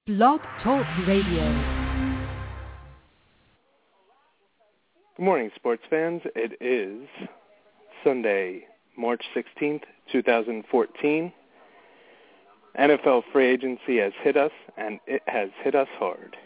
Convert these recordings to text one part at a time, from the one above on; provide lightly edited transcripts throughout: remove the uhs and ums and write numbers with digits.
Blog Talk Radio. Good morning, sports fans. It is Sunday, March 16th, 2014. NFL free agency has hit us, and it has hit us hard.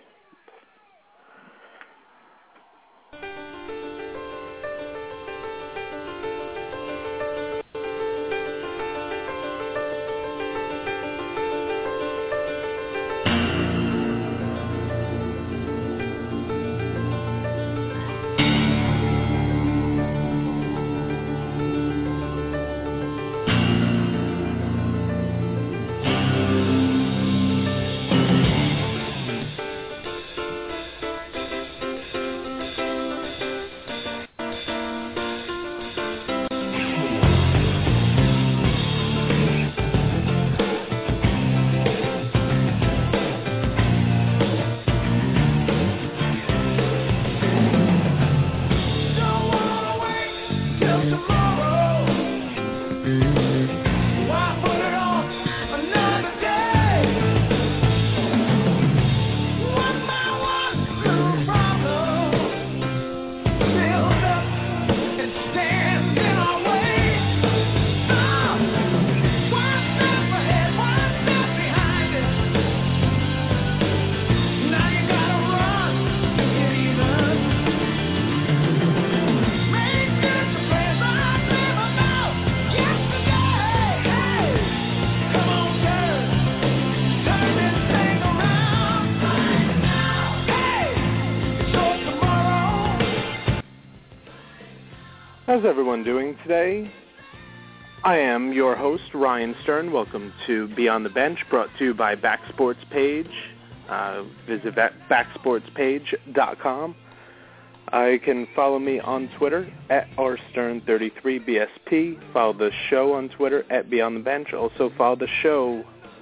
How's everyone doing today? I am your host, Ryan Stern. Welcome to Beyond the Bench, brought to you by Backsports Page. Visit backsportspage.com. You can follow me on Twitter at rstern33bsp. Follow the show on Twitter at Beyond the Bench. Also follow the show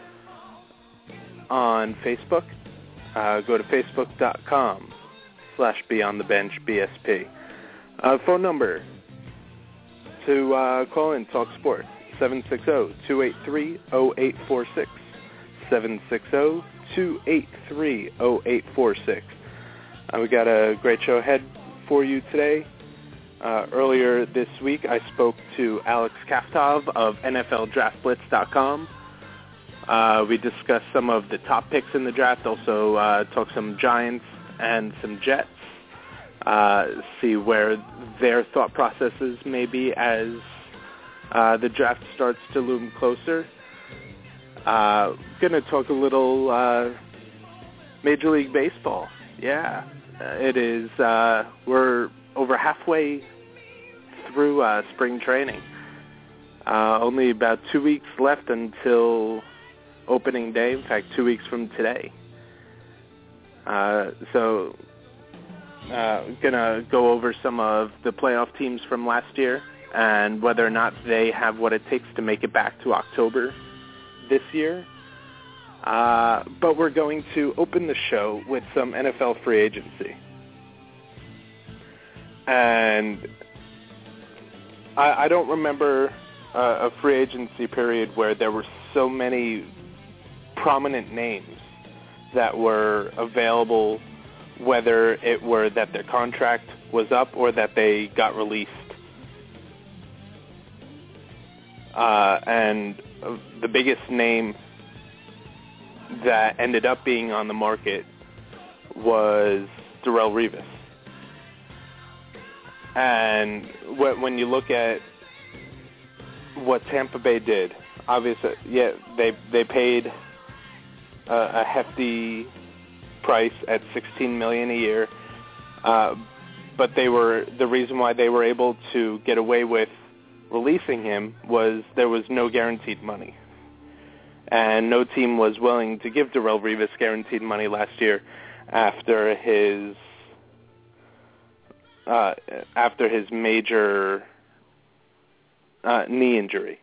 on Facebook. Go to facebook.com/beyondthebenchbsp. Phone number to call in, talk sports, 760-283-0846, 760-283-0846. We got a great show ahead for you today. Earlier this week, I spoke to Alex Kaftov of NFLDraftBlitz.com. We discussed some of the top picks in the draft, also talked some Giants and some Jets. See where their thought processes may be as the draft starts to loom closer. Going to talk a little Major League Baseball. Yeah, it is. We're over halfway through spring training. Only about 2 weeks left until opening day. In fact, 2 weeks from today. Gonna go over some of the playoff teams from last year and whether or not they have what it takes to make it back to October this year. But we're going to open the show with some NFL free agency. And I don't remember a free agency period where there were so many prominent names that were available, whether it were that their contract was up or that they got released. And the biggest name that ended up being on the market was Darrelle Revis. And when you look at what Tampa Bay did, obviously, yeah, they paid a hefty price at $16 million a year, but the reason why they were able to get away with releasing him was there was no guaranteed money, and no team was willing to give Darrelle Revis guaranteed money last year after his major knee injury.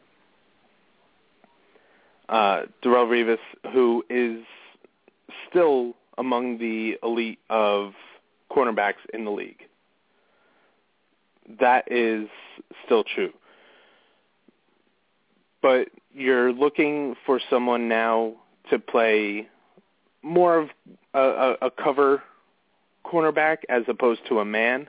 Darrelle Revis, who is still among the elite of cornerbacks in the league. That is still true. But you're looking for someone now to play more of a cover cornerback as opposed to a man,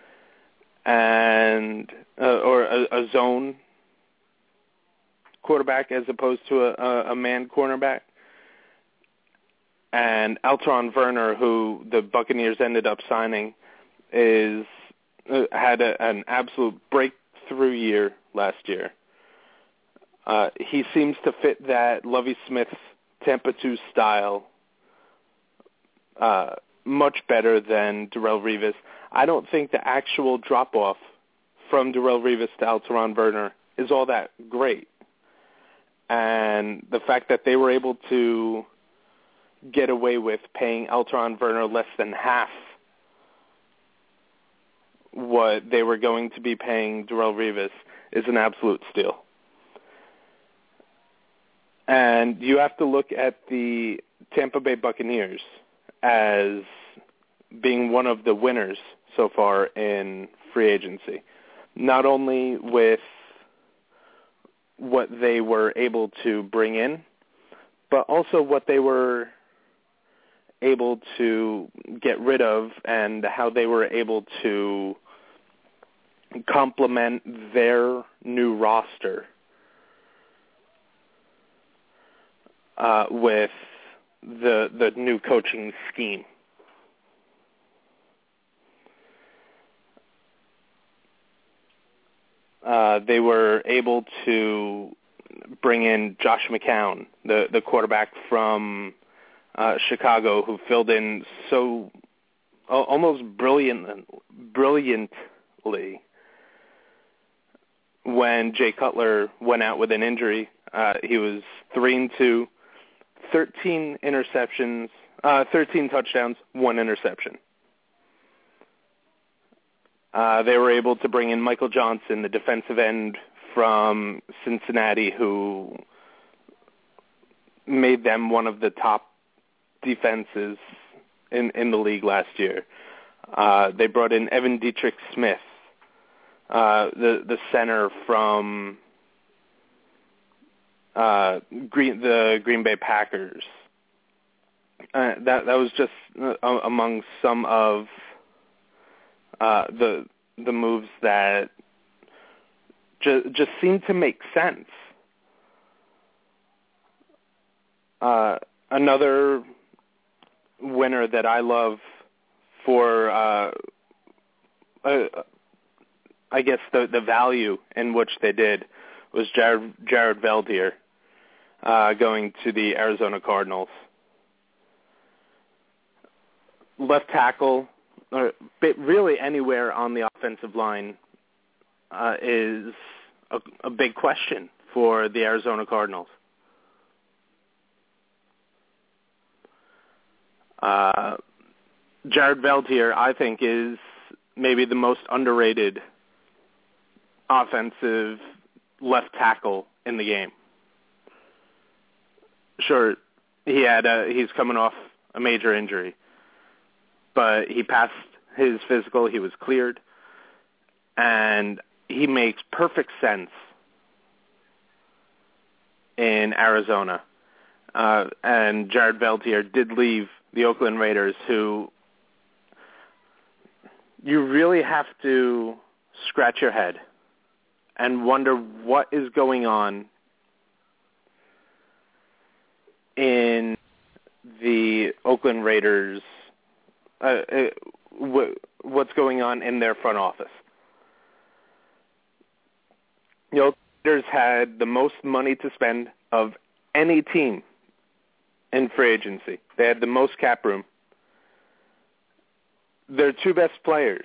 and or a zone quarterback as opposed to a man cornerback. And Alteron Werner, who the Buccaneers ended up signing, had an absolute breakthrough year last year. He seems to fit that Lovie Smith Tampa 2 style much better than Darrelle Revis. I don't think the actual drop-off from Darrelle Revis to Alteron Werner is all that great. And the fact that they were able to get away with paying Alteron Werner less than half what they were going to be paying Darrelle Revis is an absolute steal. And you have to look at the Tampa Bay Buccaneers as being one of the winners so far in free agency, not only with what they were able to bring in, but also what they were able to get rid of and how they were able to complement their new roster with the new coaching scheme. They were able to bring in Josh McCown, the quarterback from Chicago, who filled in so almost brilliantly when Jay Cutler went out with an injury. He was 3-2, 13 interceptions, 13 touchdowns, 1 interception. They were able to bring in Michael Johnson, the defensive end from Cincinnati, who made them one of the top defenses in the league last year. They brought in Evan Dietrich Smith, the center from the Green Bay Packers. That was just among some of the moves that just seemed to make sense. Another winner that I love for, I guess, the value in which they did was Jared Veldheer going to the Arizona Cardinals. Left tackle, or really anywhere on the offensive line, is a big question for the Arizona Cardinals. Jared Veldheer, I think, is maybe the most underrated offensive left tackle in the game. Sure, he's coming off a major injury, but he passed his physical. He was cleared, and he makes perfect sense in Arizona. And Jared Veldheer did leave the Oakland Raiders, who you really have to scratch your head and wonder what is going on in the Oakland Raiders, what's going on in their front office. The Oakland Raiders had the most money to spend of any team in free agency. They had the most cap room. Their two best players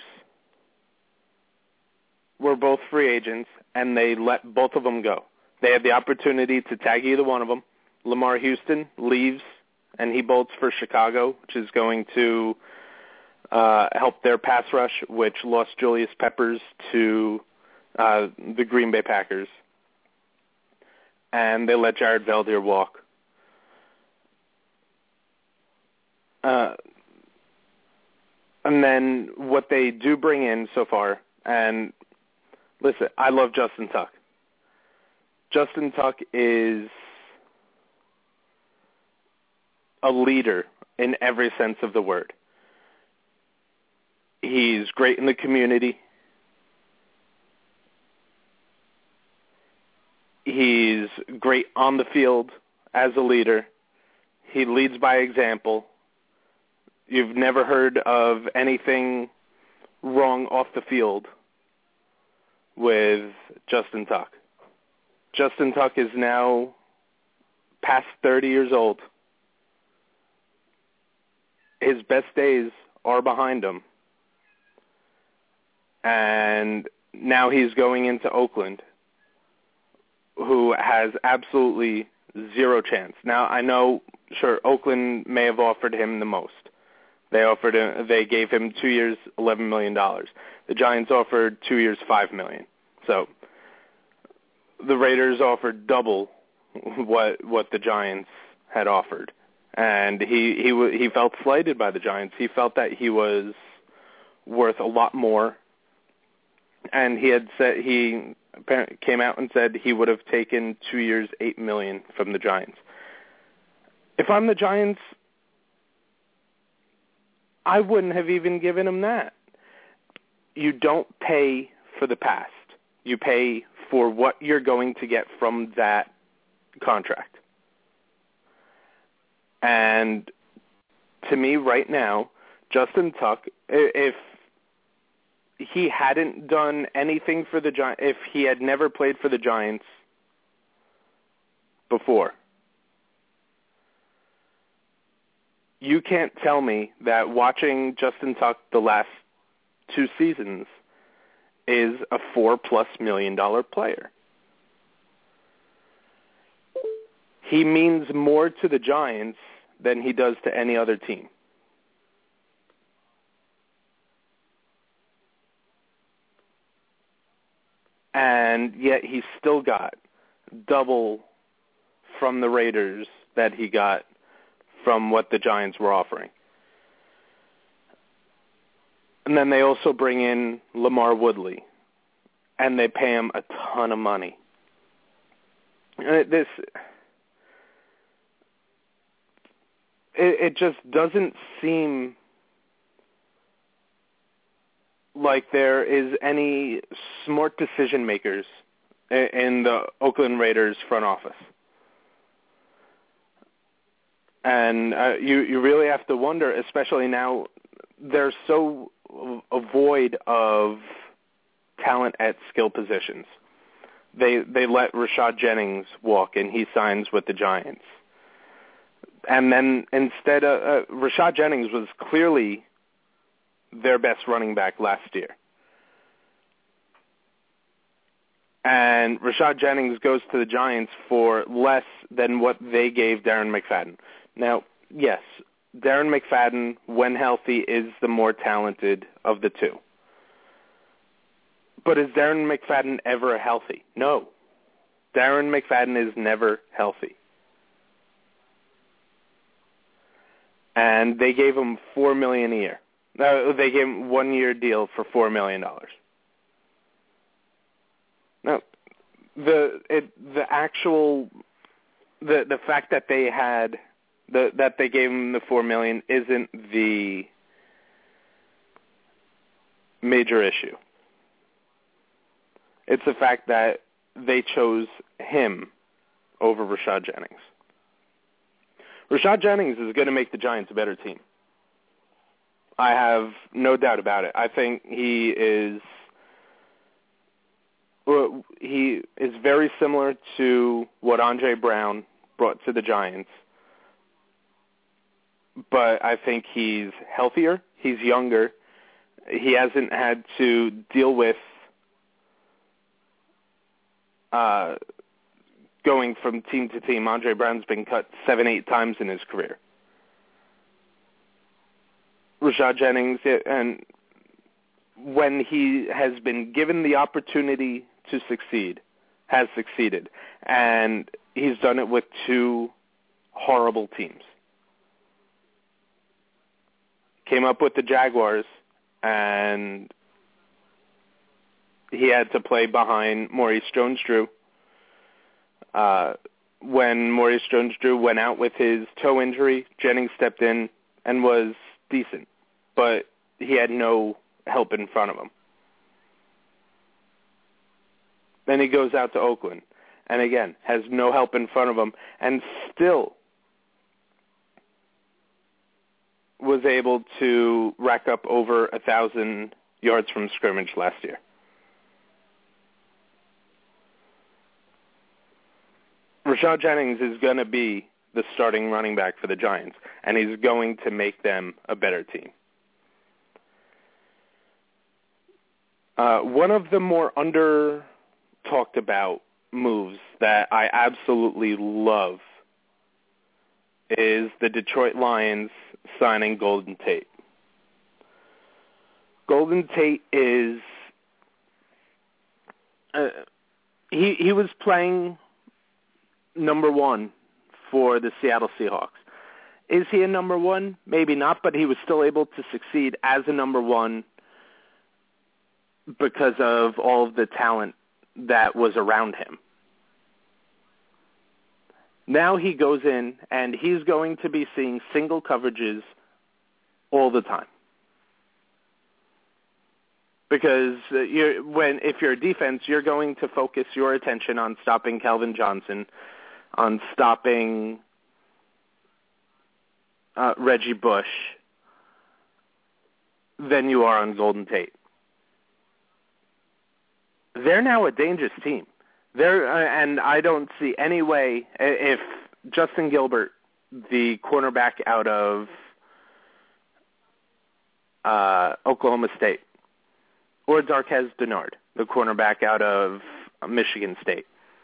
were both free agents, and they let both of them go. They had the opportunity to tag either one of them. Lamar Houston leaves, and he bolts for Chicago, which is going to help their pass rush, which lost Julius Peppers to the Green Bay Packers. And they let Jared Veldheer walk. And then what they do bring in so far, and listen, I love Justin Tuck. Justin Tuck is a leader in every sense of the word. He's great in the community. He's great on the field as a leader. He leads by example. You've never heard of anything wrong off the field with Justin Tuck. Justin Tuck is now past 30 years old. His best days are behind him. And now he's going into Oakland, who has absolutely zero chance. Now, I know, sure, Oakland may have offered him the most. They gave him 2 years, $11 million. The Giants offered 2 years, $5 million. So the Raiders offered double what the Giants had offered, and he felt slighted by the Giants. He felt that he was worth a lot more, and he came out and said he would have taken 2 years, $8 million from the Giants. If I'm the Giants, I wouldn't have even given him that. You don't pay for the past. You pay for what you're going to get from that contract. And to me right now, Justin Tuck, if he hadn't done anything for the Giants, if he had never played for the Giants before, you can't tell me that watching Justin Tuck the last 2 seasons is a $4+ million player. He means more to the Giants than he does to any other team. And yet he still got double from the Raiders that he got from what the Giants were offering. And then they also bring in LaMarr Woodley, and they pay him a ton of money. It just doesn't seem like there is any smart decision makers in the Oakland Raiders front office. And you really have to wonder, especially now, they're so void of talent at skill positions. They let Rashad Jennings walk, and he signs with the Giants. And then instead, Rashad Jennings was clearly their best running back last year. And Rashad Jennings goes to the Giants for less than what they gave Darren McFadden. Now, yes, Darren McFadden, when healthy, is the more talented of the two. But is Darren McFadden ever healthy? No. Darren McFadden is never healthy. And they gave him $4 million a year. They gave him 1-year deal for $4 million. Now, the fact that they had that they gave him the $4 million isn't the major issue. It's the fact that they chose him over Rashad Jennings. Rashad Jennings is going to make the Giants a better team. I have no doubt about it. I think he is very similar to what Andre Brown brought to the Giants, but I think he's healthier, he's younger, he hasn't had to deal with going from team to team. Andre Brown's been cut 7-8 times in his career. Rashad Jennings, and when he has been given the opportunity to succeed, has succeeded. And he's done it with 2 horrible teams. Came up with the Jaguars, and he had to play behind Maurice Jones-Drew. When Maurice Jones-Drew went out with his toe injury, Jennings stepped in, and was decent, but he had no help in front of him. Then he goes out to Oakland, and again, has no help in front of him, and still was able to rack up over 1,000 yards from scrimmage last year. Rashad Jennings is going to be the starting running back for the Giants, and he's going to make them a better team. One of the more under-talked about moves that I absolutely love is the Detroit Lions signing Golden Tate. Golden Tate is he was playing number one for the Seattle Seahawks. Is he a number one? Maybe not, but he was still able to succeed as a number one because of all of the talent that was around him. Now he goes in, and he's going to be seeing single coverages all the time. Because if you're a defense, you're going to focus your attention on stopping Calvin Johnson, on stopping Reggie Bush, than you are on Golden Tate. They're now a dangerous team. And I don't see any way, if Justin Gilbert, the cornerback out of Oklahoma State, or Darqueze Dennard, the cornerback out of Michigan State.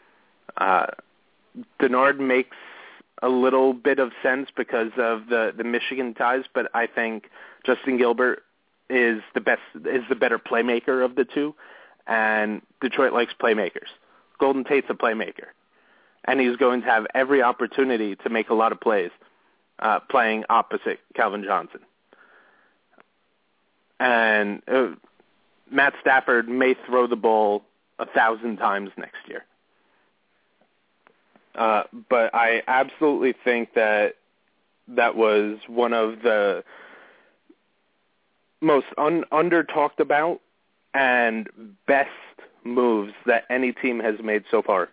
Dennard makes a little bit of sense because of the Michigan ties, but I think Justin Gilbert is the better playmaker of the two, and Detroit likes playmakers. Golden Tate's a playmaker, and he's going to have every opportunity to make a lot of plays playing opposite Calvin Johnson. And Matt Stafford may throw the ball 1,000 times next year. But I absolutely think that was one of the most under-talked about and best moves that any team has made so far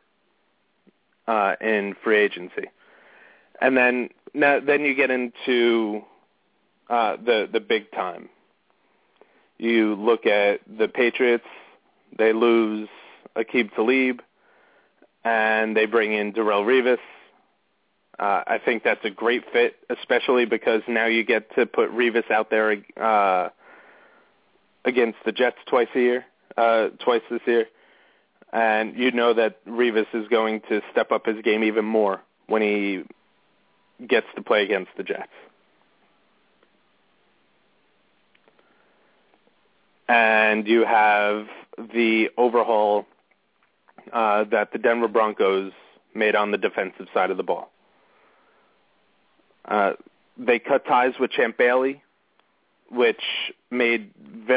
in free agency. And then you get into the big time. You look at the Patriots, they lose Aqib Talib, and they bring in Darrelle Revis. I think that's a great fit, especially because now you get to put Revis out there against the Jets twice this year. And you know that Revis is going to step up his game even more when he gets to play against the Jets. And you have the overhaul that the Denver Broncos made on the defensive side of the ball. They cut ties with Champ Bailey, which made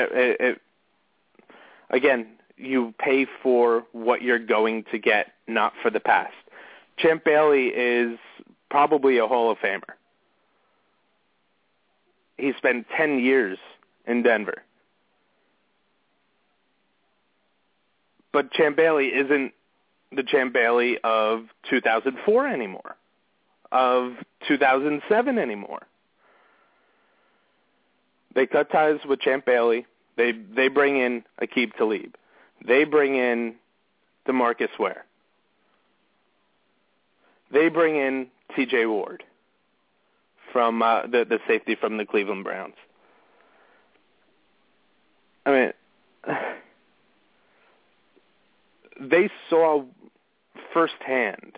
again, you pay for what you're going to get, not for the past. Champ Bailey is probably a Hall of Famer. He spent 10 years in Denver. But Champ Bailey isn't the Champ Bailey of 2004 anymore, of 2007 anymore. They cut ties with Champ Bailey. They bring in Aqib Talib. They bring in DeMarcus Ware. They bring in T.J. Ward from the safety from the Cleveland Browns. I mean, they saw firsthand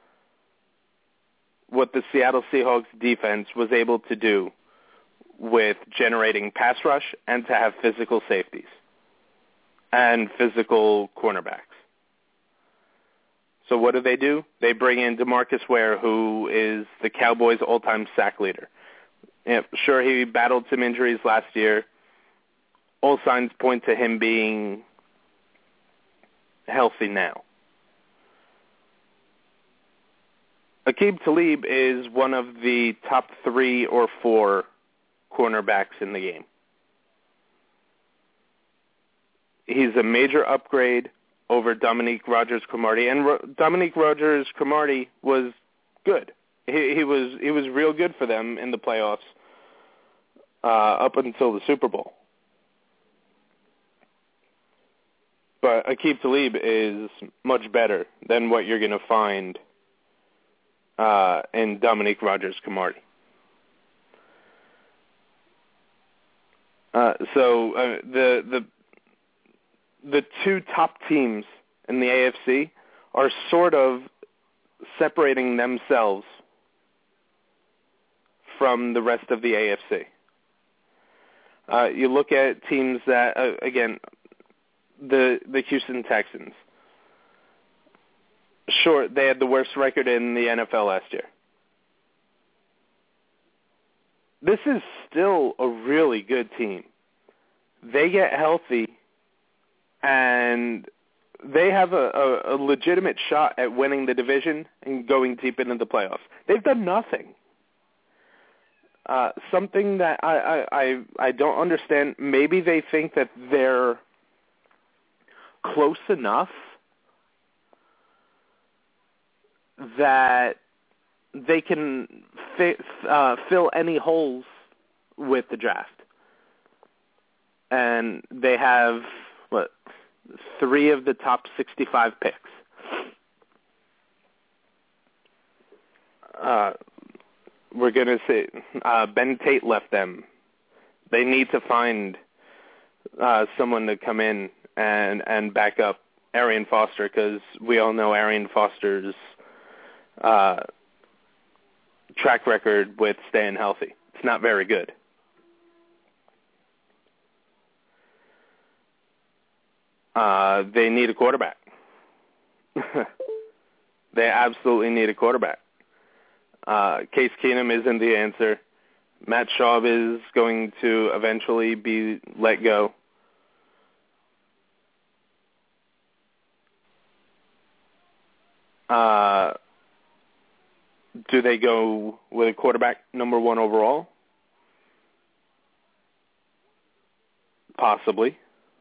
what the Seattle Seahawks defense was able to do with generating pass rush and to have physical safeties and physical cornerbacks. So what do? They bring in DeMarcus Ware, who is the Cowboys' all-time sack leader. Sure, he battled some injuries last year. All signs point to him being healthy now. Aqib Talib is one of the top 3 or 4 cornerbacks in the game. He's a major upgrade over Dominique Rodgers-Cromartie, and Dominique Rodgers-Cromartie was good. He was real good for them in the playoffs up until the Super Bowl. But Aqib Talib is much better than what you're going to find in Dominique Rodgers-Cromartie. So the two top teams in the AFC are sort of separating themselves from the rest of the AFC. You look at teams that, again, the Houston Texans. Sure, they had the worst record in the NFL last year. This is still a really good team. They get healthy, and they have a legitimate shot at winning the division and going deep into the playoffs. They've done nothing. Something that I don't understand. Maybe they think that they're close enough that they can fill any holes with the draft. And they have, 3 of the top 65 picks. We're going to say Ben Tate left them. They need to find someone to come in and back up Arian Foster, because we all know Arian Foster's track record with staying healthy. It's not very good. They need a quarterback. They absolutely need a quarterback. Case Keenum isn't the answer. Matt Schaub is going to eventually be let go. Do they go with a quarterback number 1 overall? Possibly.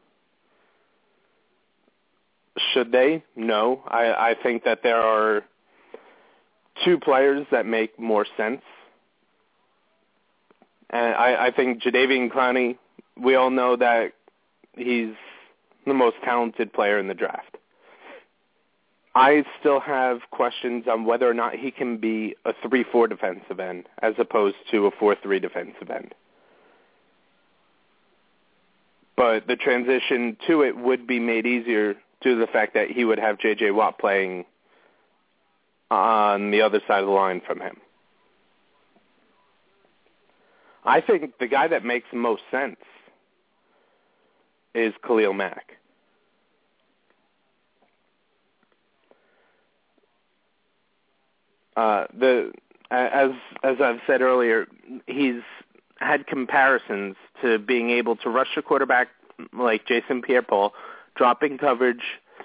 Should they? No. I think that there are 2 players that make more sense. And I think Jadeveon Clowney, we all know that he's the most talented player in the draft. I still have questions on whether or not he can be a 3-4 defensive end as opposed to a 4-3 defensive end. But the transition to it would be made easier due to the fact that he would have J.J. Watt playing on the other side of the line from him. I think the guy that makes the most sense is Khalil Mack. As I've said earlier, he's had comparisons to being able to rush a quarterback like Jason Pierre-Paul, dropping coverage,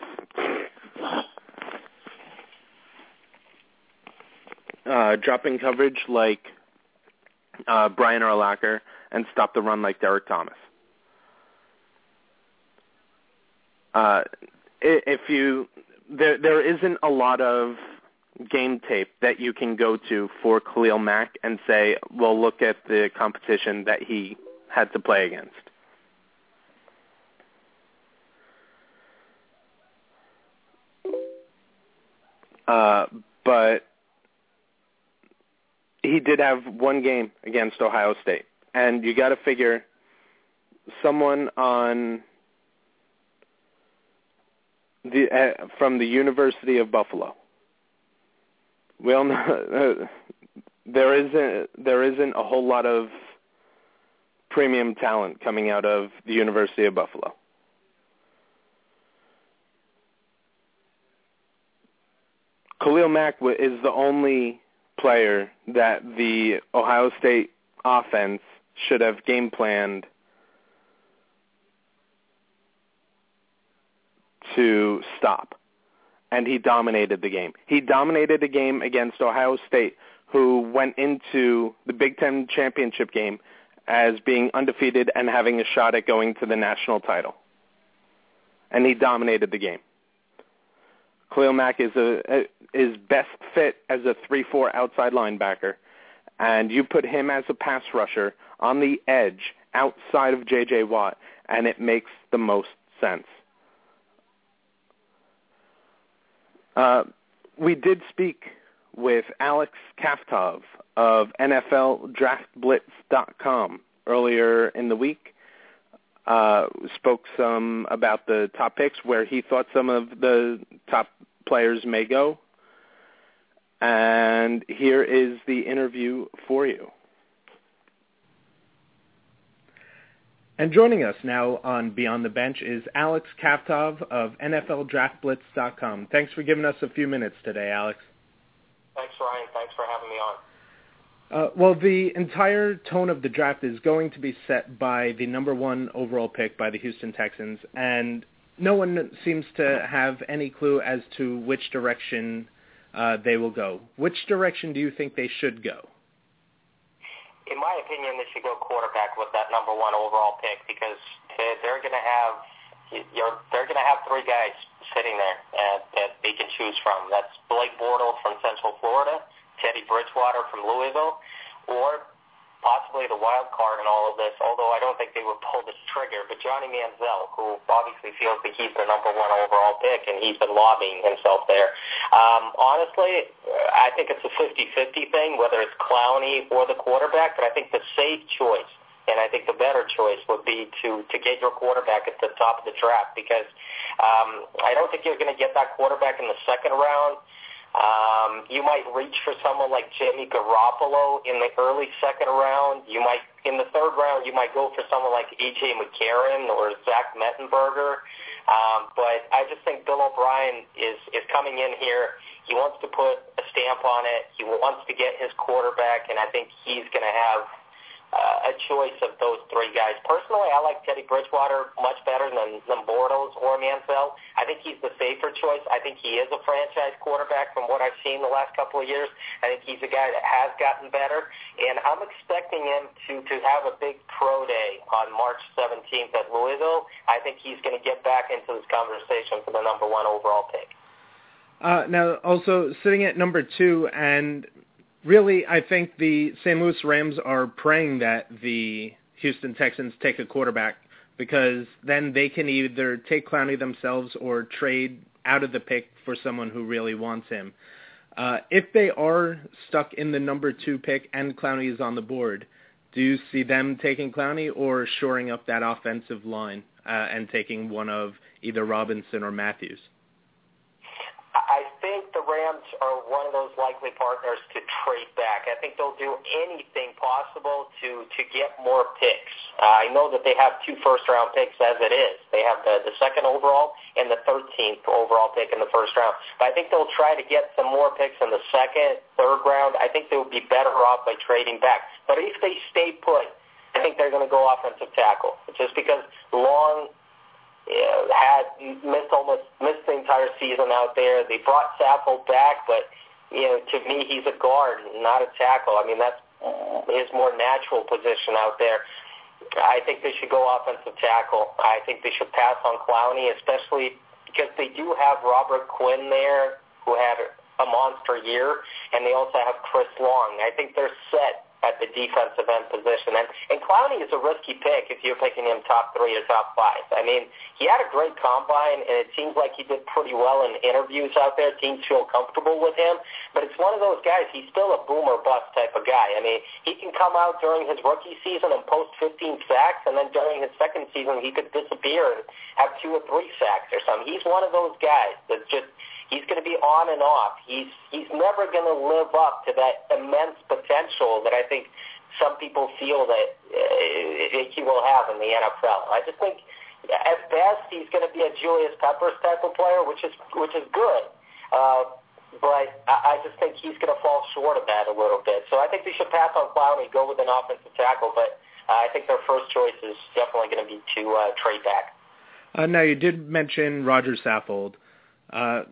like Brian Urlacher, and stop the run like Derek Thomas. There isn't a lot of game tape that you can go to for Khalil Mack and say, well, look at the competition that he had to play against. But he did have one game against Ohio State, and you got to figure someone on from the University of Buffalo. We all know there isn't a whole lot of premium talent coming out of the University of Buffalo. Khalil Mack is the only player that the Ohio State offense should have game planned to stop. And he dominated the game. He dominated the game against Ohio State, who went into the Big Ten championship game as being undefeated and having a shot at going to the national title. And he dominated the game. Khalil Mack is best fit as a 3-4 outside linebacker, and you put him as a pass rusher on the edge outside of J.J. Watt, and it makes the most sense. We did speak with Alex Kaftov of NFLDraftBlitz.com earlier in the week. Spoke some about the top picks, where he thought some of the top players may go. And here is the interview for you. And joining us now on Beyond the Bench is Alex Kaftov of NFLDraftBlitz.com. Thanks for giving us a few minutes today, Alex. Thanks, Ryan. Thanks for having me on. Well, the entire tone of the draft is going to be set by the number 1 overall pick by the Houston Texans, and no one seems to have any clue as to which direction they will go. Which direction do you think they should go? In my opinion, they should go quarterback with that number 1 overall pick, because they're going to have 3 guys sitting there that they can choose from. That's Blake Bortles from Central Florida, Teddy Bridgewater from Louisville, or possibly the wild card in all of this, although I don't think they would pull this trigger, but Johnny Manziel, who obviously feels that he's the number 1 overall pick, and he's been lobbying himself there. Honestly, I think it's a 50-50 thing, whether it's Clowney or the quarterback, but I think the safe choice, and I think the better choice, would be to get your quarterback at the top of the draft, because I don't think you're going to get that quarterback in the second round. You might reach for someone like Jimmy Garoppolo in the early second round. In the third round, you might go for someone like A.J. McCarron or Zach Mettenberger. But I just think Bill O'Brien is coming in here. He wants to put a stamp on it. He wants to get his quarterback, and I think he's going to have a choice of those 3 guys. Personally, I like Teddy Bridgewater much better than Bortles or Manziel. I think he's the safer choice. I think he is a franchise quarterback from what I've seen the last couple of years. I think he's a guy that has gotten better, and I'm expecting him to have a big pro day on March 17th at Louisville. I think he's going to get back into this conversation for the number 1 overall pick. Now, also sitting at number 2, and really, I think the St. Louis Rams are praying that the Houston Texans take a quarterback, because then they can either take Clowney themselves or trade out of the pick for someone who really wants him. If they are stuck in the number 2 pick and Clowney is on the board, do you see them taking Clowney or shoring up that offensive line and taking one of either Robinson or Matthews? I think the Rams are one of those likely partners to trade back. I think they'll do anything possible to get more picks. I know that they have 2 first-round picks as it is. They have the 2nd overall and the 13th overall pick in the first round. But I think they'll try to get some more picks in the 2nd, 3rd round. I think they would be better off by trading back. But if they stay put, I think they're going to go offensive tackle, just because Long had missed the entire season out there. They brought Saffold back, but to me, he's a guard, not a tackle. I mean, that's his more natural position out there. I think they should go offensive tackle. I think they should pass on Clowney, especially because they do have Robert Quinn there, who had a monster year, and they also have Chris Long. I think they're set at the defensive end position. And Clowney is a risky pick if you're picking him top 3 or top 5. I mean, he had a great combine, and it seems like he did pretty well in interviews out there. Teams feel comfortable with him. But it's one of those guys, he's still a boom or bust type of guy. I mean, he can come out during his rookie season and post 15 sacks, and then during his second season he could disappear and have 2 or 3 sacks or something. He's one of those guys that just... He's going to be on and off. He's never going to live up to that immense potential that I think some people feel that he will have in the NFL. I just think, at best, he's going to be a Julius Peppers type of player, which is good. But I just think he's going to fall short of that a little bit. So I think they should pass on Clowney, go with an offensive tackle. But I think their first choice is definitely going to be to trade back. Now, you did mention Roger Saffold.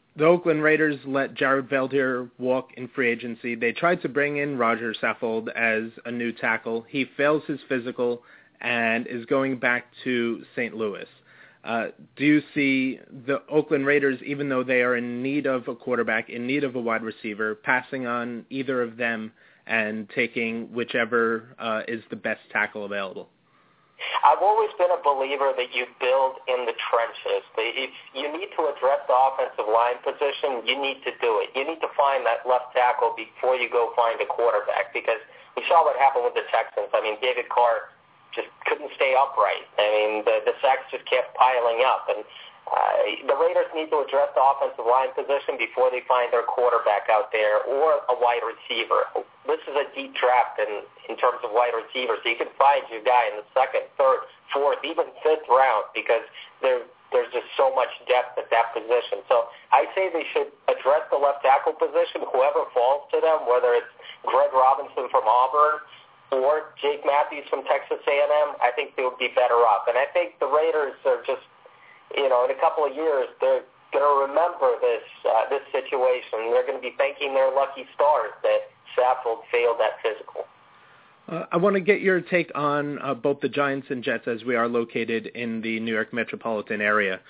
The Oakland Raiders let Jared Veldheer walk in free agency. They tried to bring in Roger Saffold as a new tackle. He fails his physical and is going back to St. Louis. Do you see the Oakland Raiders, even though they are in need of a quarterback, in need of a wide receiver, passing on either of them and taking whichever is the best tackle available? I've always been a believer that you build in the trenches. If you need to address the offensive line position, you need to do it. You need to find that left tackle before you go find a quarterback, because we saw what happened with the Texans. I mean, David Carr just couldn't stay upright. I mean, the sacks just kept piling up. And the Raiders need to address the offensive line position before they find their quarterback out there or a wide receiver. This is a deep draft in terms of wide receivers. So you can find your guy in the second, third, fourth, even fifth round, because there's just so much depth at that position. So I say they should address the left tackle position, whoever falls to them, whether it's Greg Robinson from Auburn or Jake Matthews from Texas A&M. I think they would be better off. And I think the Raiders are just, in a couple of years, they're going to remember this situation. They're going to be thanking their lucky stars that Saffold failed that physical. I want to get your take on both the Giants and Jets, as we are located in the New York metropolitan area.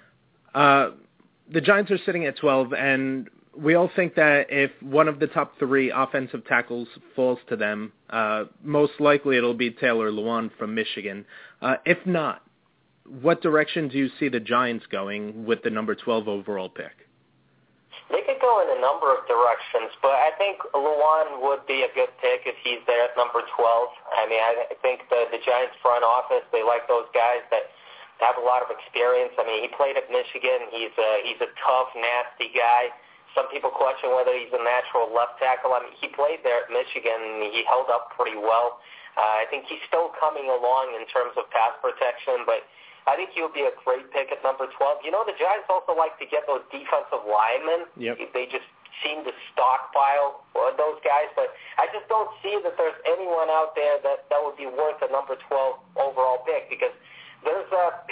The Giants are sitting at 12, and we all think that if one of the top three offensive tackles falls to them, most likely it'll be Taylor Lewan from Michigan. If not, what direction do you see the Giants going with the number 12 overall pick? They could go in a number of directions, but I think Lewan would be a good pick if he's there at number 12. I mean, I think the Giants front office, they like those guys that have a lot of experience. I mean, he played at Michigan. He's a tough, nasty guy. Some people question whether he's a natural left tackle. I mean, he played there at Michigan, and he held up pretty well. I think he's still coming along in terms of pass protection, but I think he'll be a great pick at number 12. The Giants also like to get those defensive linemen. Yep. They just seem to stockpile those guys, but I just don't see that there's anyone out there that would be worth a number 12 overall pick, because there's a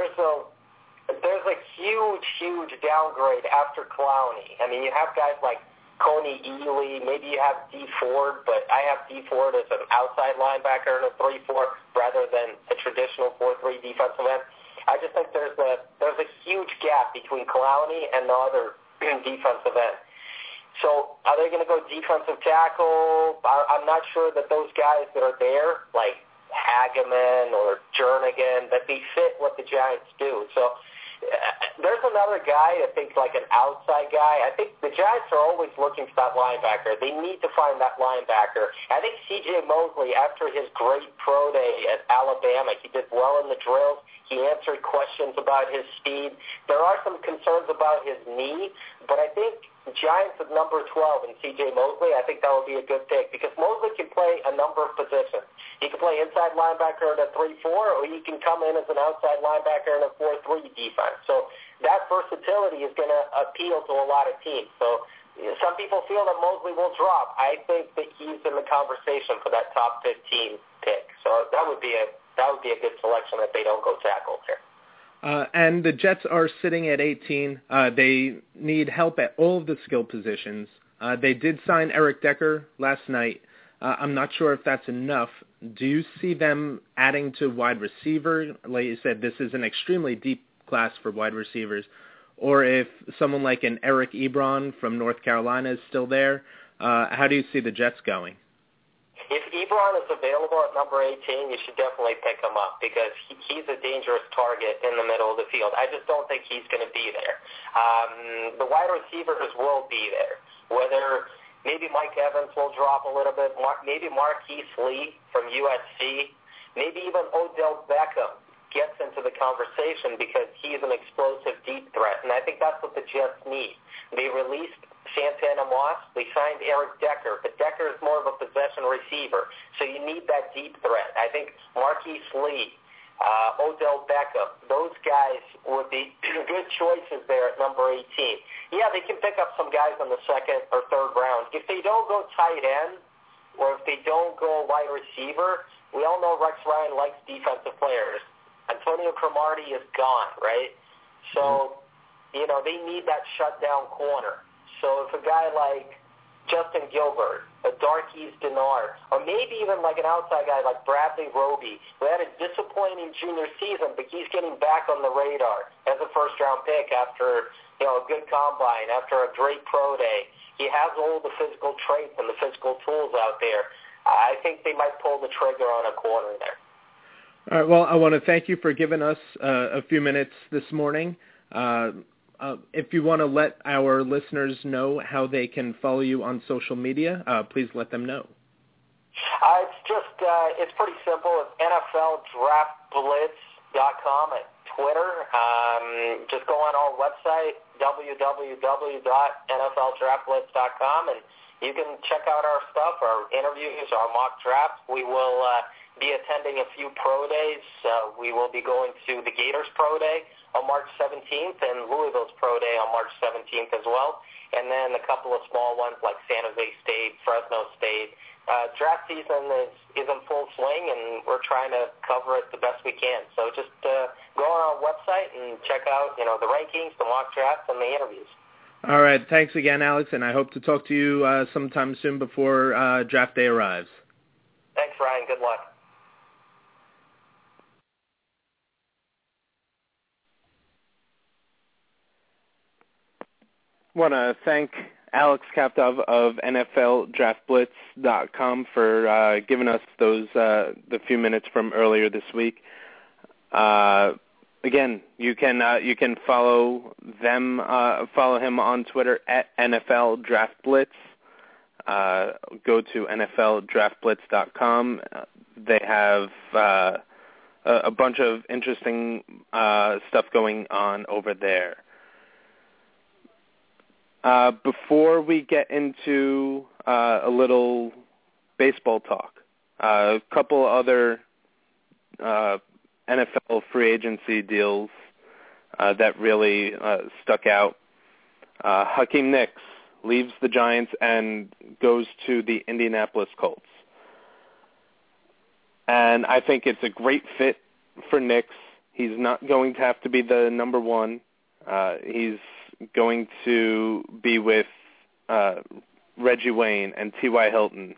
huge downgrade after Clowney. I mean, you have guys like Coney Ely, maybe you have D. Ford, but I have D. Ford as an outside linebacker and a 3-4 rather than a traditional 4-3 defensive end. I just think there's a huge gap between Clowney and the other defensive end. So are they going to go defensive tackle? I'm not sure that those guys that are there, like Hageman or Jernigan, that they fit what the Giants do. So there's another guy, I think, like an outside guy. I think the Giants are always looking for that linebacker. They need to find that linebacker. I think C.J. Mosley, after his great pro day at Alabama, he did well in the drills. He answered questions about his speed. There are some concerns about his knee, but I think Giants at number 12 and C.J. Mosley, I think that would be a good pick, because Mosley can play a number of positions. He can play inside linebacker in a 3-4, or he can come in as an outside linebacker in a 4-3 defense. So that versatility is going to appeal to a lot of teams. So some people feel that Mosley will drop. I think that he's in the conversation for that top 15 pick. So that would be a good selection if they don't go tackle there. And the Jets are sitting at 18. They need help at all of the skill positions. They did sign Eric Decker last night. I'm not sure if that's enough. Do you see them adding to wide receiver? Like you said, this is an extremely deep class for wide receivers. Or if someone like an Eric Ebron from North Carolina is still there, how do you see the Jets going? If Ebron is available at number 18, you should definitely pick him up, because he's a dangerous target in the middle of the field. I just don't think he's going to be there. The wide receivers will be there. Whether maybe Mike Evans will drop a little bit, maybe Marquise Lee from USC, maybe even Odell Beckham gets into the conversation, because he's an explosive deep threat, and I think that's what the Jets need. They released Santana Moss. They signed Eric Decker, but Decker is more of a possession receiver, so you need that deep threat. I think Marquise Lee, Odell Beckham, those guys would be good choices there at number 18. Yeah, they can pick up some guys in the second or third round. If they don't go tight end, or if they don't go wide receiver, we all know Rex Ryan likes defensive players. Antonio Cromartie is gone, right? So they need that shutdown corner. So if a guy like Justin Gilbert, a Darqueze Dennard, or maybe even like an outside guy like Bradley Roby, who had a disappointing junior season, but he's getting back on the radar as a first-round pick after a good combine, after a great pro day. He has all the physical traits and the physical tools out there. I think they might pull the trigger on a corner there. All right, well, I want to thank you for giving us a few minutes this morning. If you want to let our listeners know how they can follow you on social media, please let them know. It's pretty simple. It's NFLDraftBlitz.com at Twitter. Just go on our website, www.NFLDraftBlitz.com, and you can check out our stuff, our interviews, our mock drafts. We will be attending a few pro days. We will be going to the Gators Pro Day on March 17th and Louisville's Pro Day on March 17th as well, and then a couple of small ones like San Jose State, Fresno State. Draft season is in full swing, and we're trying to cover it the best we can. So just go on our website and check out the rankings, the mock drafts, and the interviews. All right. Thanks again, Alex, and I hope to talk to you sometime soon before draft day arrives. Thanks, Ryan. Good luck. Want to thank Alex Kaptov of NFLDraftBlitz.com for giving us those the few minutes from earlier this week. Again, you can follow them, follow him on Twitter at NFLDraftBlitz. Go to NFLDraftBlitz.com. They have a bunch of interesting stuff going on over there. Before we get into a little baseball talk, a couple other NFL free agency deals that really stuck out. Hakeem Nicks leaves the Giants and goes to the Indianapolis Colts. And I think it's a great fit for Nicks. He's not going to have to be the number one. He's going to be with Reggie Wayne and T.Y. Hilton.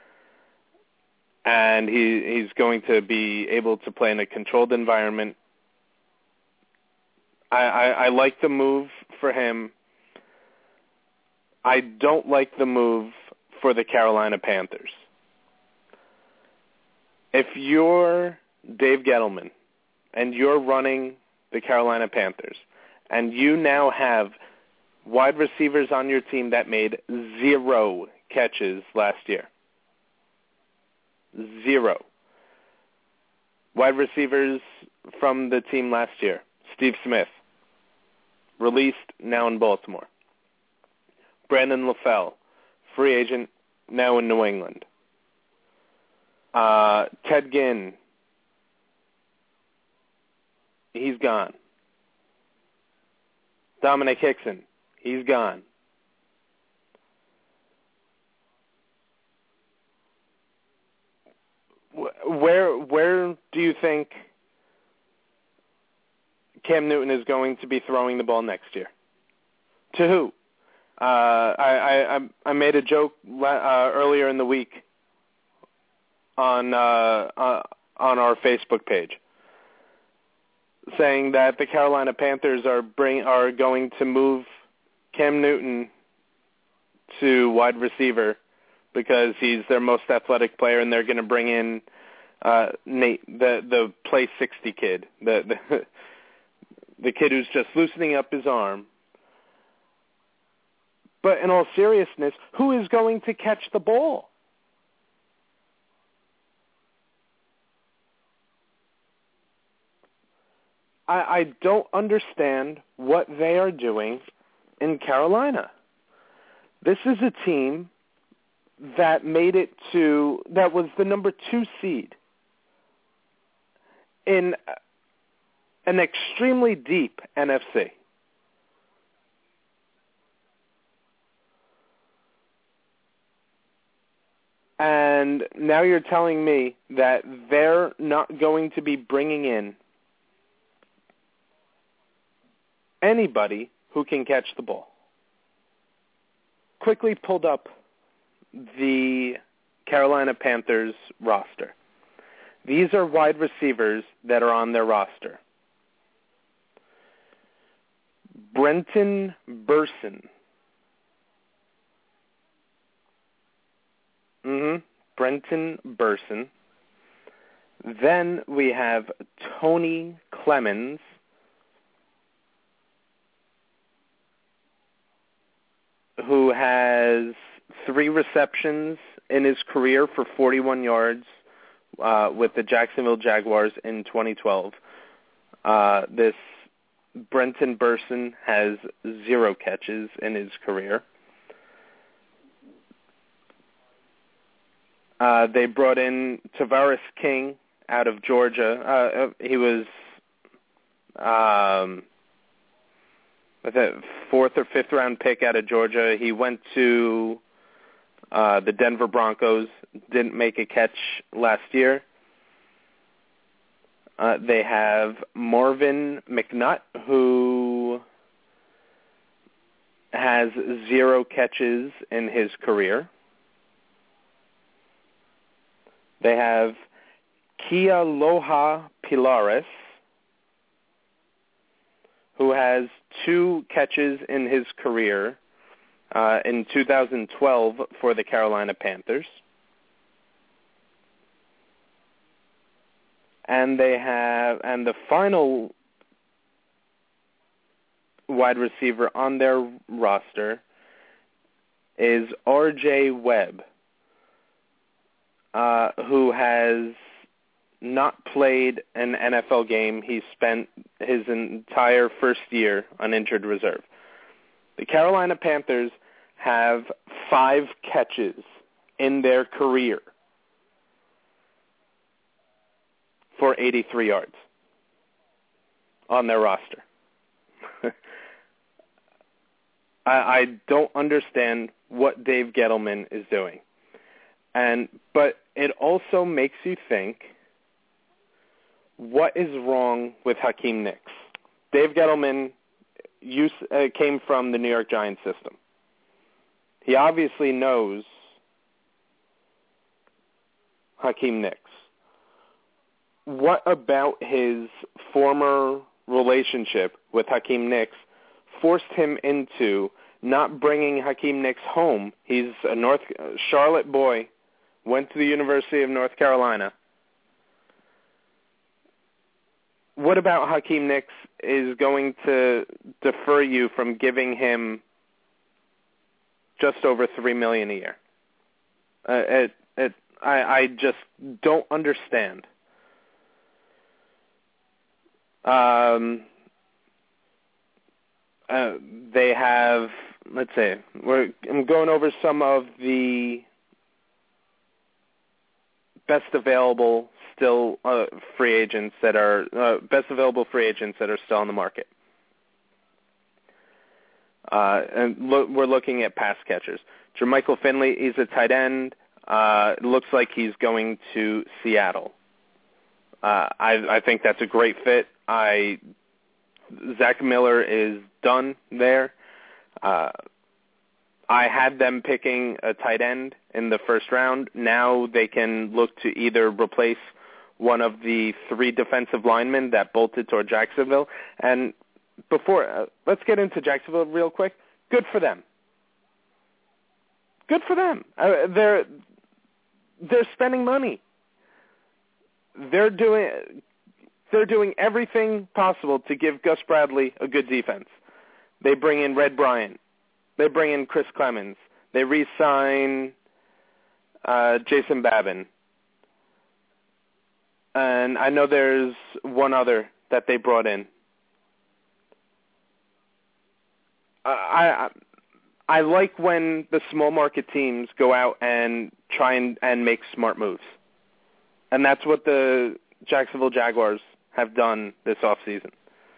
And he's going to be able to play in a controlled environment. I like the move for him. I don't like the move for the Carolina Panthers. If you're Dave Gettleman and you're running the Carolina Panthers, and you now have wide receivers on your team that made 0 catches last year. 0. Wide receivers from the team last year. Steve Smith, released, now in Baltimore. Brandon LaFell, free agent, now in New England. Ted Ginn, he's gone. Dominic Hickson, he's gone. Where do you think Cam Newton is going to be throwing the ball next year? To who? I made a joke earlier in the week on our Facebook page, saying that the Carolina Panthers are going to move Cam Newton to wide receiver because he's their most athletic player, and they're going to bring in Nate, the play 60 kid, the kid who's just loosening up his arm. But in all seriousness, who is going to catch the ball? I don't understand what they are doing in Carolina. This is a team that that was the number 2 seed in an extremely deep NFC. And now you're telling me that they're not going to be bringing in anybody who can catch the ball. Quickly pulled up the Carolina Panthers roster. These are wide receivers that are on their roster. Brenton Bersin. Brenton Bersin. Then we have Tony Clemens. Who has 3 receptions in his career for 41 yards with the Jacksonville Jaguars in 2012. This Brenton Bersin has 0 catches in his career. They brought in Tavares King out of Georgia. He was a 4th or 5th round pick out of Georgia. He went to the Denver Broncos, didn't make a catch last year. They have Marvin McNutt, who has 0 catches in his career. They have Kealoha Pilares, who has 2 catches in his career in 2012 for the Carolina Panthers. And the final wide receiver on their roster is R.J. Webb, who has not played an NFL game. He spent his entire first year on injured reserve. The Carolina Panthers have 5 catches in their career for 83 yards on their roster. I don't understand what Dave Gettleman is doing. But it also makes you think, what is wrong with Hakeem Nicks? Dave Gettleman came from the New York Giants system. He obviously knows Hakeem Nicks. What about his former relationship with Hakeem Nicks forced him into not bringing Hakeem Nicks home? He's a North Charlotte boy, went to the University of North Carolina. What about Hakeem Nicks is going to defer you from giving him just over $3 million a year? I just don't understand. They have, let's see, I'm going over some of the best available free agents that are still on the market. And we're looking at pass catchers. Jermichael Finley, he's a tight end. It looks like he's going to Seattle. I think that's a great fit. Zach Miller is done there. I had them picking a tight end in the first round. Now they can look to either replace one of the 3 defensive linemen that bolted toward Jacksonville. And let's get into Jacksonville real quick. Good for them. Good for them. They're spending money. They're doing everything possible to give Gus Bradley a good defense. They bring in Red Bryant. They bring in Chris Clemens. They re-sign Jason Babin. And I know there's one other that they brought in. I like when the small market teams go out and try and make smart moves. And that's what the Jacksonville Jaguars have done this offseason.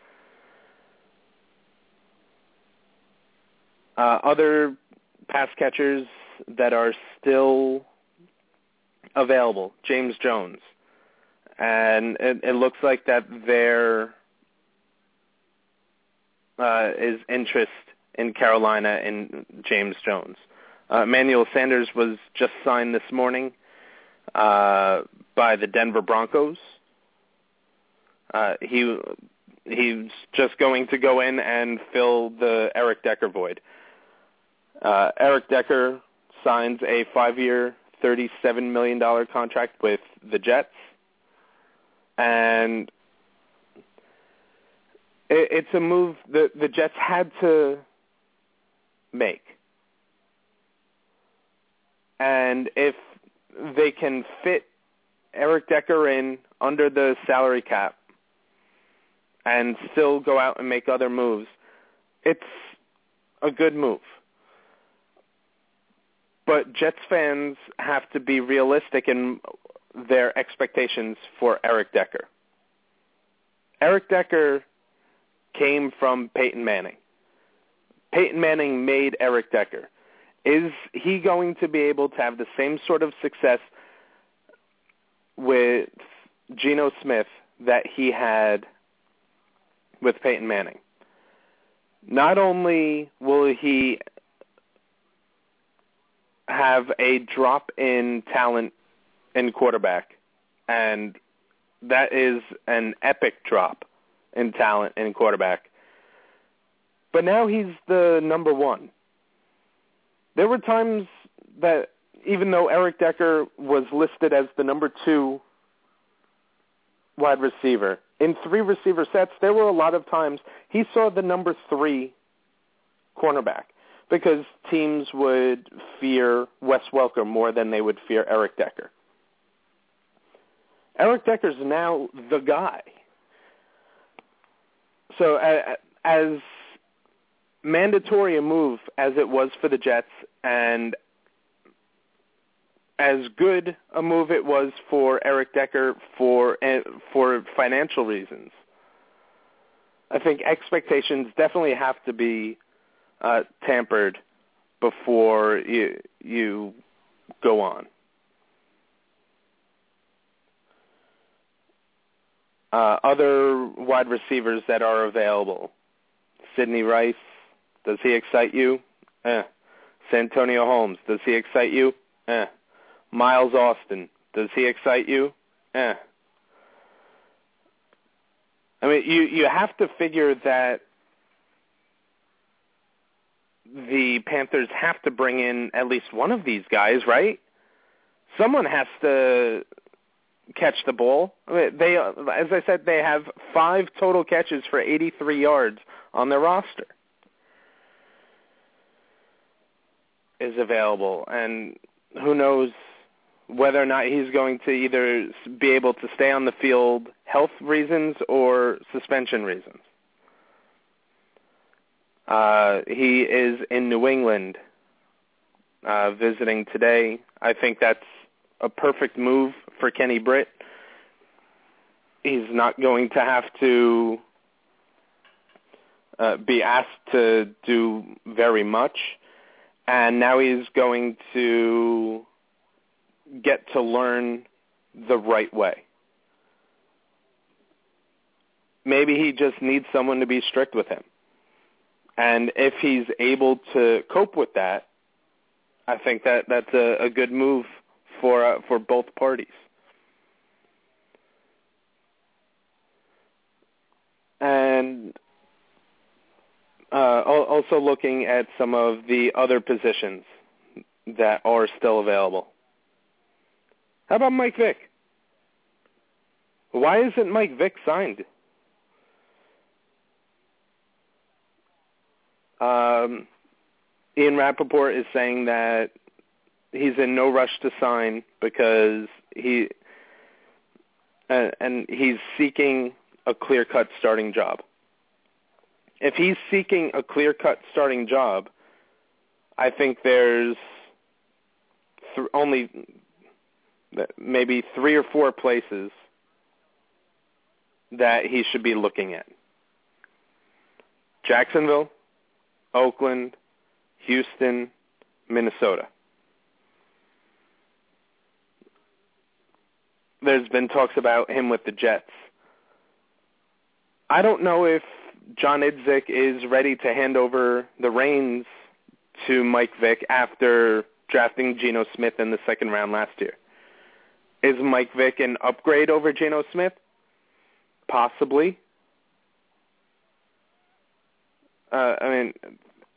Other pass catchers that are still available, James Jones. And it looks like that his interest in Carolina in James Jones. Emmanuel Sanders was just signed this morning by the Denver Broncos. He's just going to go in and fill the Eric Decker void. Eric Decker signs a 5-year, $37 million contract with the Jets, and it's a move that the Jets had to make. And if they can fit Eric Decker in under the salary cap and still go out and make other moves, it's a good move. But Jets fans have to be realistic in their expectations for Eric Decker. Eric Decker came from Peyton Manning. Peyton Manning made Eric Decker. Is he going to be able to have the same sort of success with Geno Smith that he had with Peyton Manning? Not only will he have a drop in talent in quarterback, and that is an epic drop in talent in quarterback, but now he's the number one. There were times that even though Eric Decker was listed as the number 2 wide receiver, in 3 receiver sets, there were a lot of times he saw the number 3 cornerback because teams would fear Wes Welker more than they would fear Eric Decker. Eric Decker's now the guy. So as mandatory a move as it was for the Jets, and as good a move it was for Eric Decker for financial reasons, I think expectations definitely have to be tampered before you go on. Other wide receivers that are available: Sidney Rice, does he excite you? Santonio Holmes, does he excite you? Miles Austin, does he excite you? I mean, you have to figure that the Panthers have to bring in at least one of these guys, right? Someone has to catch the ball. I mean, they, as I said, they have 5 total catches for 83 yards on their roster is available, and who knows whether or not he's going to either be able to stay on the field health reasons or suspension reasons. He is in New England visiting today. I think that's a perfect move for Kenny Britt. He's not going to have to be asked to do very much, and now he's going to get to learn the right way. Maybe he just needs someone to be strict with him. And if he's able to cope with that, I think that's a good move for both parties. And also looking at some of the other positions that are still available. How about Mike Vick? Why isn't Mike Vick signed? Ian Rappaport is saying that he's in no rush to sign because he's seeking a clear-cut starting job. If he's seeking a clear-cut starting job, I think there's only maybe 3 or 4 places that he should be looking at: Jacksonville, Oakland, Houston, Minnesota. There's been talks about him with the Jets. I don't know if John Idzik is ready to hand over the reins to Mike Vick after drafting Geno Smith in the second round last year. Is Mike Vick an upgrade over Geno Smith? Possibly. I mean,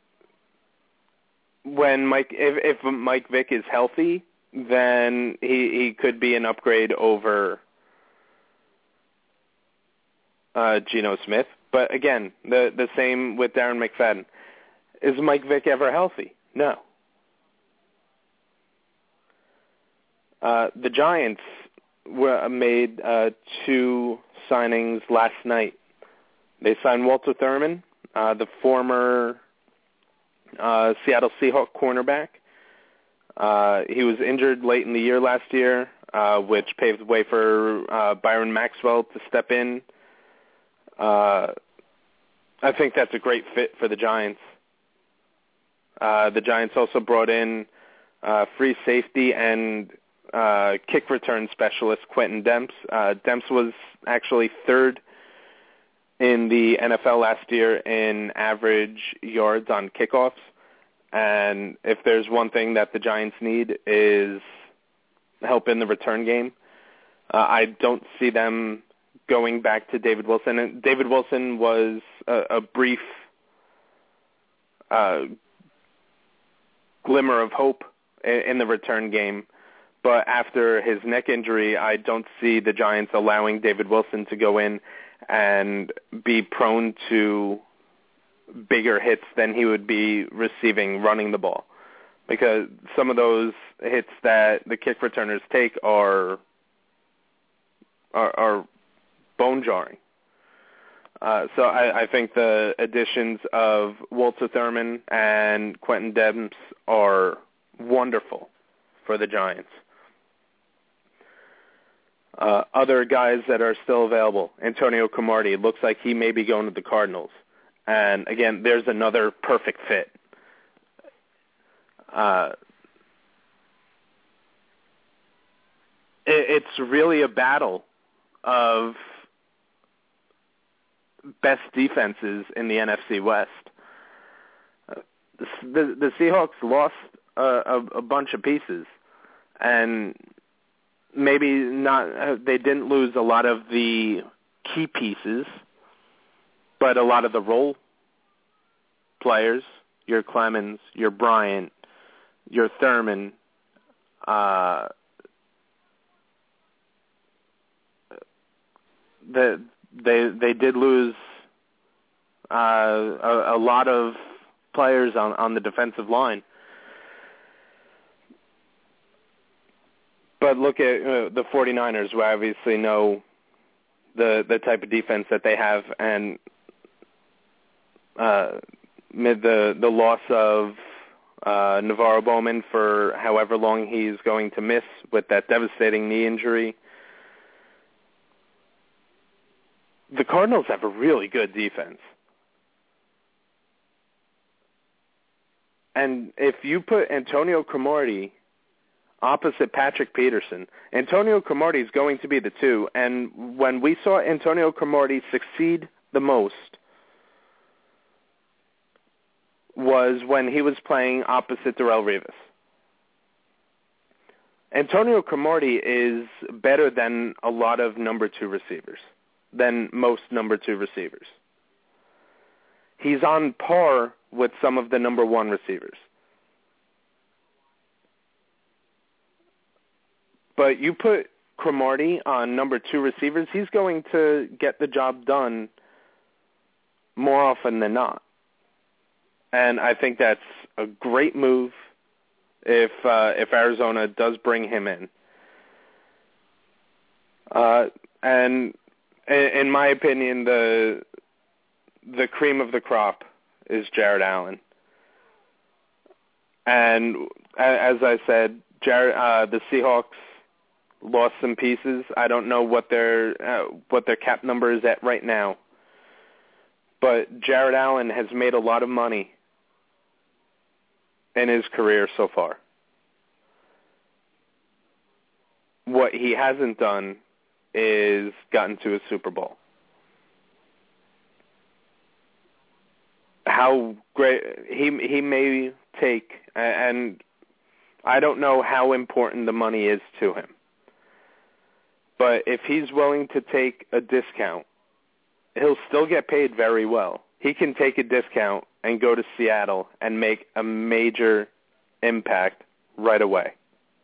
if Mike Vick is healthy, then he could be an upgrade over Geno Smith. But again, the same with Darren McFadden. Is Mike Vick ever healthy? No. The Giants made 2 signings last night. They signed Walter Thurman, the former Seattle Seahawks cornerback. He was injured late in the year last year, which paved the way for Byron Maxwell to step in. I think that's a great fit for the Giants. The Giants also brought in free safety and kick return specialist Quentin Demps. Demps was actually 3rd in the NFL last year in average yards on kickoffs. And if there's one thing that the Giants need is help in the return game, I don't see them going back to David Wilson. And David Wilson was a brief glimmer of hope in the return game. But after his neck injury, I don't see the Giants allowing David Wilson to go in and be prone to bigger hits than he would be receiving running the ball. Because some of those hits that the kick returners take are bone-jarring. So I think the additions of Walter Thurman and Quentin Demps are wonderful for the Giants. Other guys that are still available, Antonio Cromartie, looks like he may be going to the Cardinals. And, again, there's another perfect fit. It's really a battle of best defenses in the NFC West. The Seahawks lost a bunch of pieces, and maybe not. They didn't lose a lot of the key pieces, but a lot of the role players, your Clemens, your Bryant, your Thurman, they did lose a lot of players on the defensive line. But look at the 49ers, who obviously know the type of defense that they have, and the loss of Navarro Bowman for however long he's going to miss with that devastating knee injury. The Cardinals have a really good defense. And if you put Antonio Cromartie opposite Patrick Peterson, Antonio Cromartie is going to be the 2. And when we saw Antonio Cromartie succeed the most was when he was playing opposite Darrelle Revis. Antonio Cromartie is better than a lot of number 2 receivers, than most number 2 receivers. He's on par with some of the number 1 receivers. But you put Cromartie on number 2 receivers, he's going to get the job done more often than not. And I think that's a great move if Arizona does bring him in. And in my opinion, the cream of the crop is Jared Allen. And as I said, the Seahawks lost some pieces. I don't know what their cap number is at right now. But Jared Allen has made a lot of money in his career so far. What he hasn't done is gotten to a Super Bowl. how great he may take, and I don't know how important the money is to him. But if he's willing to take a discount, he'll still get paid very well. He can take a discount and go to Seattle and make a major impact right away.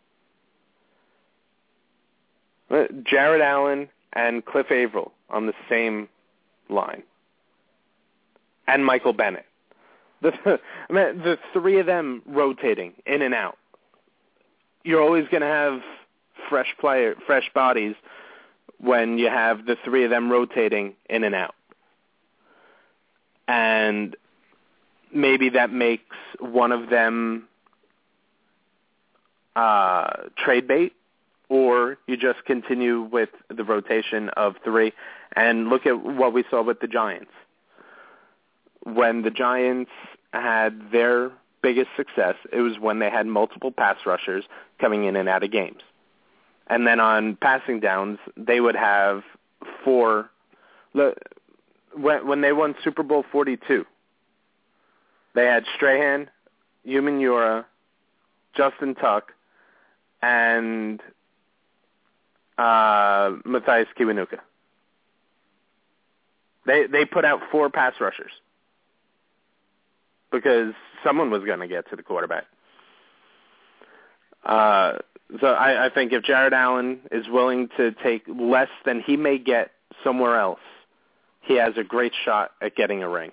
Jared Allen and Cliff Averill on the same line. And Michael Bennett. The three of them rotating in and out. You're always going to have fresh bodies when you have the three of them rotating in and out. And maybe that makes one of them trade bait, or you just continue with the rotation of three. And look at what we saw with the Giants. When the Giants had their biggest success, it was when they had multiple pass rushers coming in and out of games. And then on passing downs, they would have four. When they won Super Bowl 42, they had Strahan, Umenyiora, Justin Tuck, and Matthias Kiwanuka. They put out four pass rushers because someone was going to get to the quarterback. So I think if Jared Allen is willing to take less than he may get somewhere else, he has a great shot at getting a ring.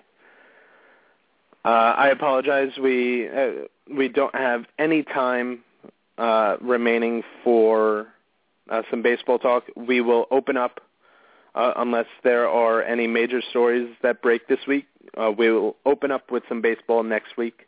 I apologize. We don't have any time remaining for some baseball talk. We will open up, unless there are any major stories that break this week, we will open up with some baseball next week.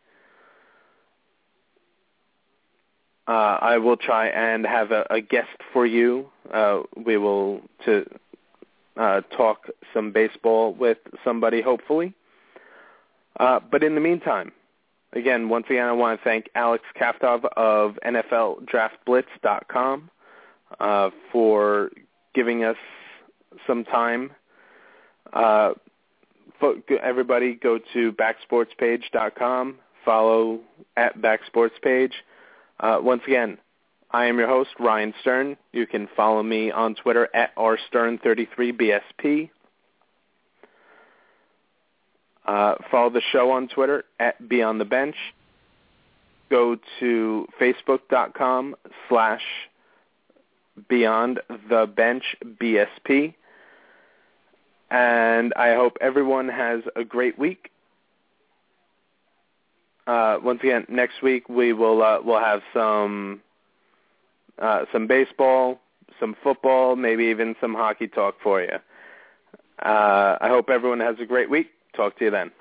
I will try and have a guest for you. We will talk some baseball with somebody, hopefully. But in the meantime, once again, I want to thank Alex Kaftov of NFLDraftBlitz.com for giving us some time. Everybody go to backsportspage.com, follow at backsportspage. Once again, I am your host, Ryan Stern. You can follow me on Twitter at rstern33bsp. Follow the show on Twitter at Beyond the Bench. Go to facebook.com/BeyondTheBenchBSP. And I hope everyone has a great week. Once again, next week we'll have some baseball, some football, maybe even some hockey talk for you. I hope everyone has a great week. Talk to you then.